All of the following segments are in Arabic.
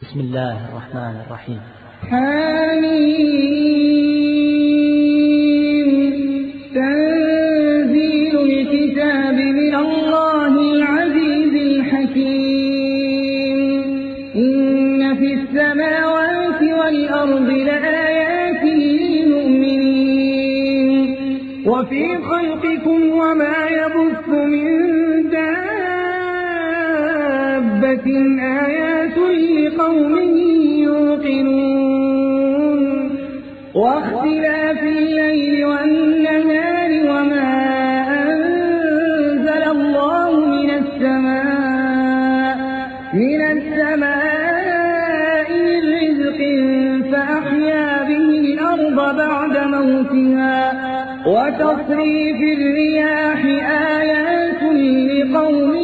بسم الله الرحمن الرحيم. حميم. تنزيل الكتاب من الله العزيز الحكيم. إن في السماوات والأرض لآيات للمؤمنين وفي خلقكم وما يبث من دابة آيات لقوم يوقنون واختلاف الليل والنهار وما أنزل الله من السماء من رزق فأحيا به الأرض بعد موتها وتصريف الرياح آيات لقوم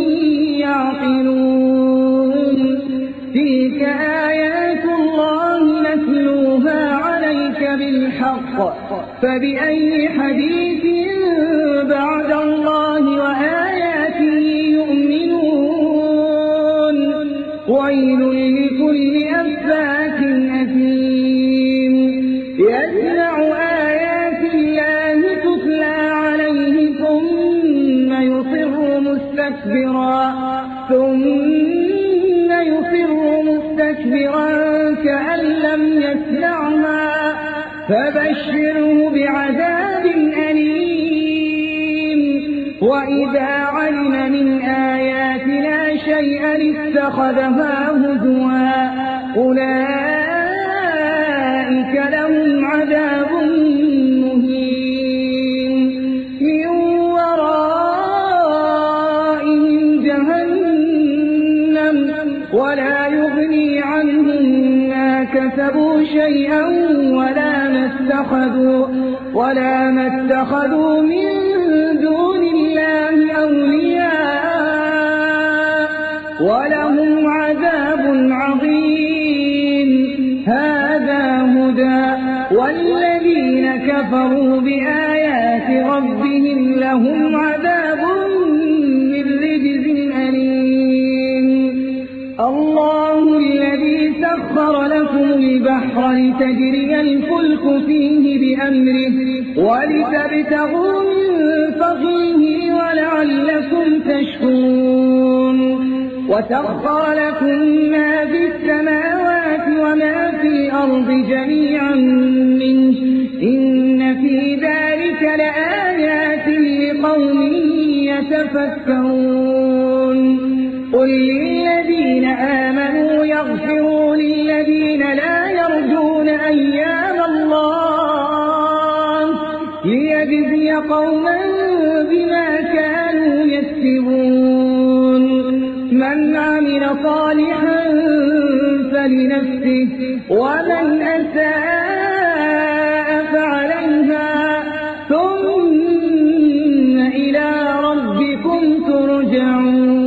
يعقلون تلك آيات الله نتلوها عليك بالحق فبأي حديث بعد الله وآياته يؤمنون ويل لكل أفاك أثيم يسمع آيات الله تتلى عليه ثم يصر مستكبرا كأن لم يسمعها فبشره بعذاب أليم وإذا علم من آياتنا شيئا اتخذها هزوا أولئك لهم عذاب مهين من ورائهم جهنم ولا يغني عنهم ما كسبوا شيئا ولا ما اتخذوا من دون الله أولياء ولهم عذاب عظيم هذا هدى والذين كفروا بآيات ربهم لهم عذاب من رجز أليم الله الذي سخر لكم البحر لتجري الفلك فيه بأمره ولتبتغوا من فضله ولعلكم تشكرون وسخر لكم ما في السماوات وما في الأرض جميعا منه إن في ذلك لآيات لقوم يتفكرون قل للذين آمنوا يغفروا للذين لا يرجون أيام الله ليجزي قوما بما كانوا يكسبون من عمل صالحا فلنفسه ومن أساء فعليها ثم إلى ربكم ترجعون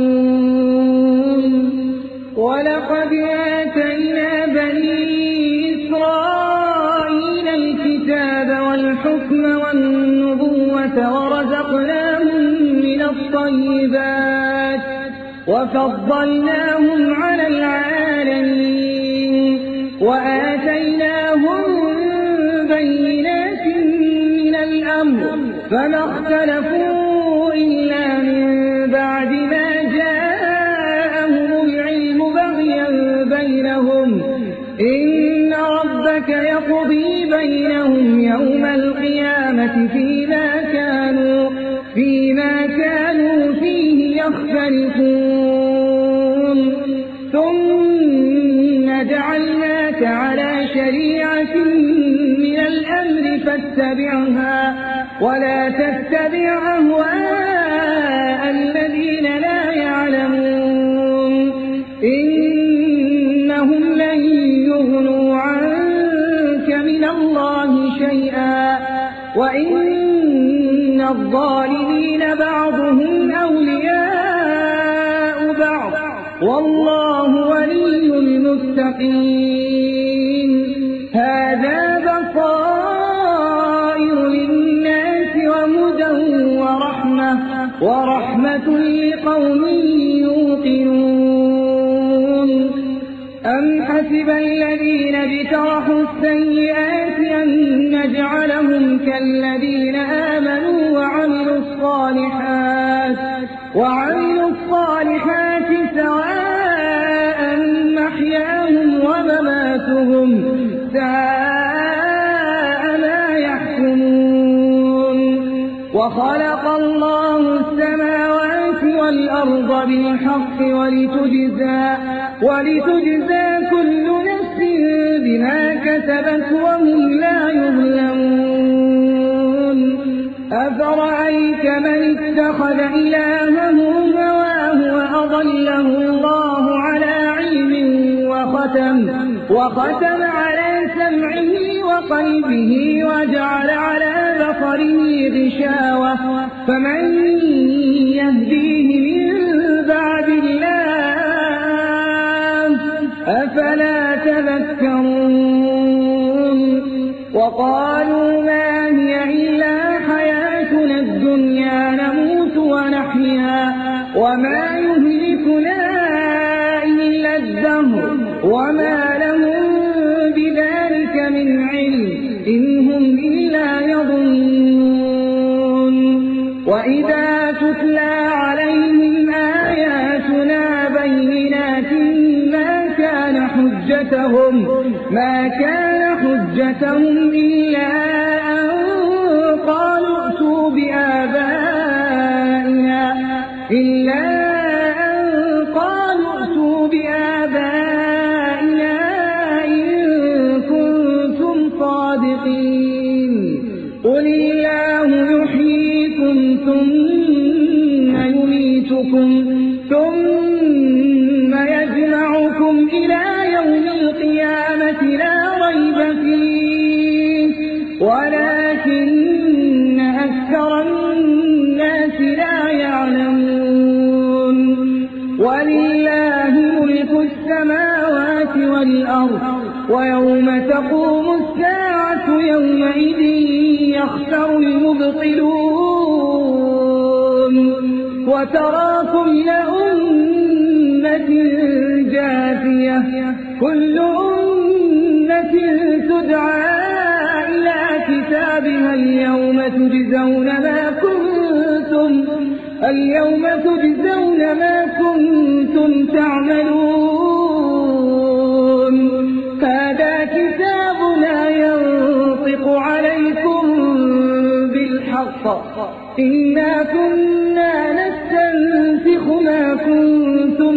ولقد آتينا بني إسرائيل الكتاب والحكم والنبوة ورزقناهم من الطيبات وفضلناهم على العالمين وآتيناهم بينات من الأمر فما اختلفوا إلا من بعد ما جاءهم العلم بغيا بينهم إن ربك يقضي بينهم يوم القيامة فيما كانوا فيه يختلفون ثم جعلناك على شريعة من الأمر فاتبعها ولا تتبع أهواء الذين لا يعلمون إنهم لن يغنوا عنك من الله شيئا وإن الظالمين بعضهم أولياء بعض والله ولي المتقين هذا بصائر للناس وهدى ورحمة لقوم يوقنون أم حسب الذين اجترحوا السيئات أن نجعلهم كالذين آمنوا وعملوا الصالحات سواء محياهم ومماتهم ساء ما يحكمون. وخلق الله السماوات والأرض بالحق ولتجزى كل نفس بما كسبت وهم لا يظلمون. أفرأيت من اتخذ إلهه هواه وأضله الله على علم وختم على سمعه وقلبه وجعل على بصره غشاوة فمن يهديه من بعد الله أفلا تذكرون. وقالوا ما هي إلا حياتنا الدنيا نموت ونحيا وما يهلكنا إلا الدهر وما لهم بذلك من علم إن هم إلا يظنون. وإذا تتلى عليهم آياتنا بينات ما كان حجتهم إلا أن قالوا ائتوا بآبائنا إن كنتم صادقين. قل الله يحييكم ثم يميتكم ثم يجمعكم إلى يوم القيامة لا ريب فيه ولكن أكثر الناس لا يعلمون. ولله ملك السماوات والأرض ويوم تقوم الساعة يومئذ يخسر المبطلون. وترى كل أمة جاثية كل أمة تدعى إلى كتابها اليوم تجزون ما كنتم تعملون. هذا كتابنا ينطق عليكم بالحق إنا كنا نستنسخ ما كنتم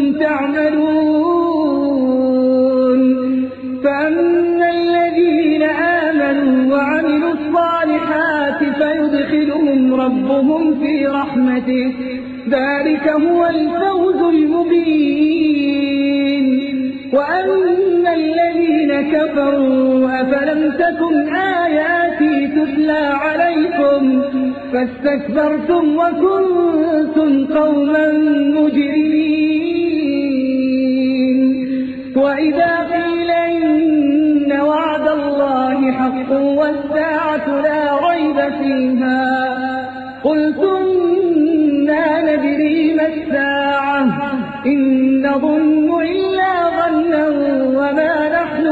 تعملون. فأما الذين آمنوا وعملوا الصالحات فيدخلهم ربهم في رحمته ذلك هو الفوز المبين. وأما الذين كفروا أفلم تكن آياتي تتلى عليكم فاستكبرتم وكنتم قوما مجرمين. وإذا قيل إن وعد الله حق والساعة لا ريب فيها قلتم ما ندري ما الساعة إن نظن إلا ظنا وما نحن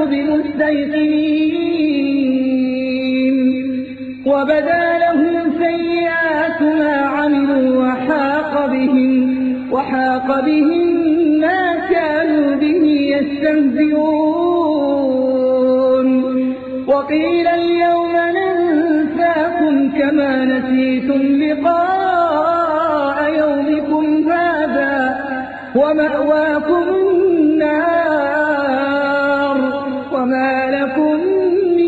بمستيقنين. وبدا لهم سيئات ما عملوا وحاق بهم ما كانوا به يستهزئون. وقيل اليوم ننساكم كما نسيتم لقاء يومكم هذا ومأواكم النار وما لكم من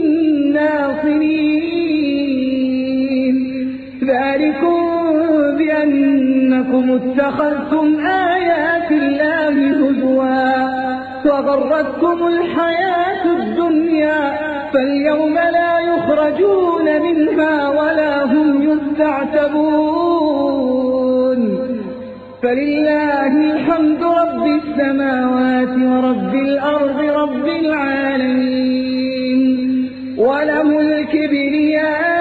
ناصرين. ذلكم بأنكم اتخذتم آيات الله هزوا وغرتكم الحياة الدنيا فاليوم لا يخرجون منها ولا هم يستعتبون. فلله الحمد رب السماوات ورب الأرض رب العالمين وله الكبرياء